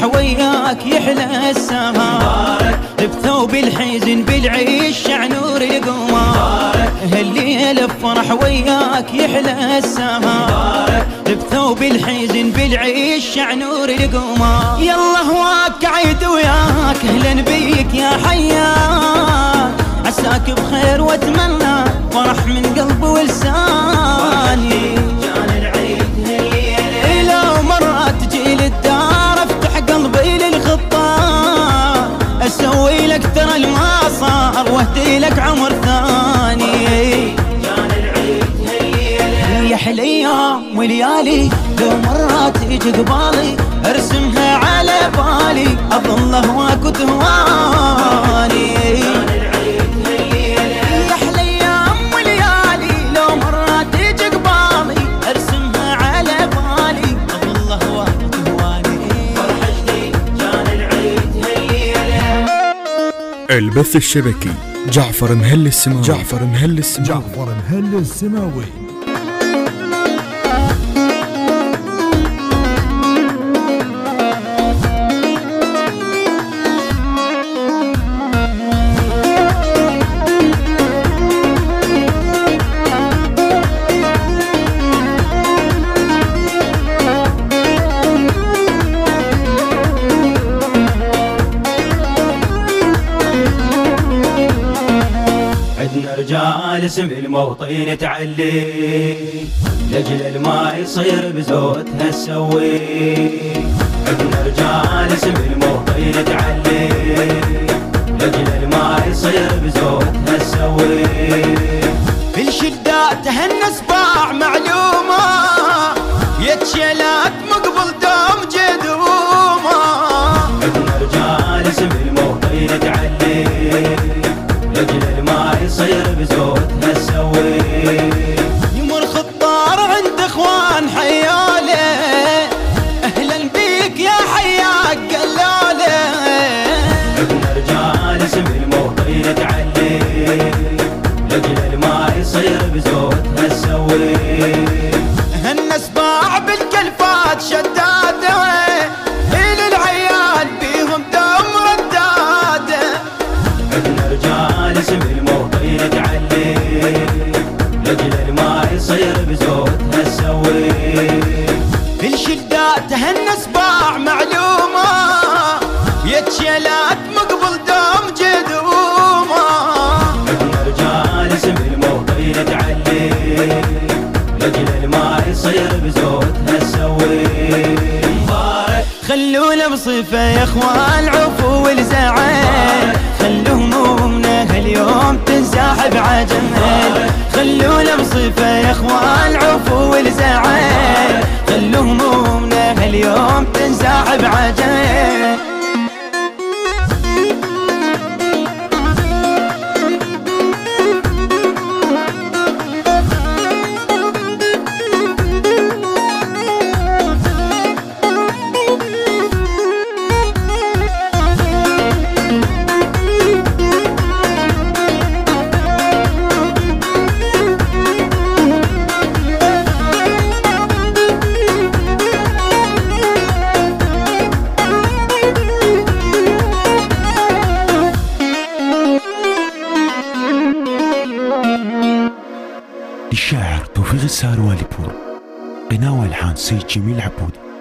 الفرح وياك يحلى السهر، بثوب الحزن بالعيش شعنور القمر. هالليل الفرح وياك يحلى السهر، بثوب الحزن بالعيش شعنور القمر. يلا هواك عيد وياك اهلا بيك يا حياك، عساك بخير واتمنى فرح من قلبي ولساني. جان العيد هالليلة لو مرة تجي للدار افتح قلبي للخطة، اسوي لك ترى الما صار واهدي لك عمر ثاني. جان العيد هالليلة يا حلي ايام وليالي، لو مرة تيجي قبالي ارسمها على بالي، اظل هواك وتهواني. البث الشبكي جعفر مهل السماوي. جعفر مهل السماوي. رجال اسم الموطن تعلي، لجل الما يصير بزودها تسوي. عندنا رجال اسم الموطن تعلي، لجل الما يصير بزودها تسوي. في الشدات تهنس باع معلومة، يتشيلات مقبل دوم جدومة. عندنا رجال اسم الموطن تعلي، لجل الما يصير بزودها تسوي. يمر خطار عند اخوان حياله، اهلا بيك يا حياك قلاله. عندنا رجال اسم الموطن تعلي، لجل الما يصير بزودها تسوي. هالناس باع بالكلفات شداده، للعيال بيهم دم رداده. عندنا رجال اسم الموطن تعلي، لجل الما يصير بزودها تسوي. في الشدات تهنس باع معلومة، يتشيلات مقبل دوم جدومة. عندنا رجال اسم الموطن تعلي، لجل الما يصير بزودها تسوي. خلونا بصفة يا اخوان عفو والزعل، خلوا همومنا هاليوم تنسحب عجمل. خلونا بصفة يا اخوان عفو والزعل، خلوا همومنا هاليوم تنسحب عجمل. الشاعر توفيق السهروالي بور، غناء والحان سيد جميل عبودي.